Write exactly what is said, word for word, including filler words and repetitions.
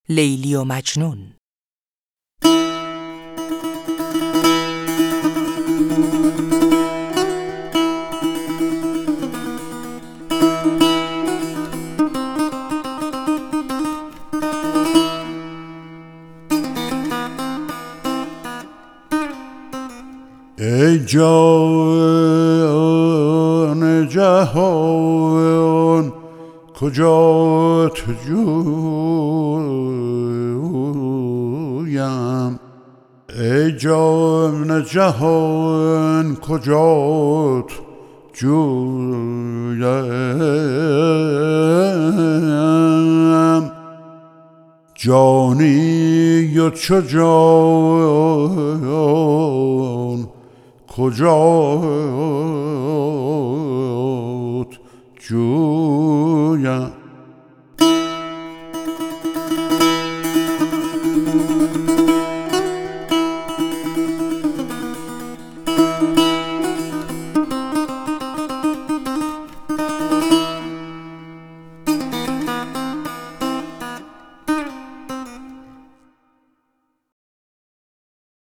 لیلی و مجنون. ای جان جهان کجات جویم، ای جان جهان کجات جویم، جانی و چو جان کجات جویم.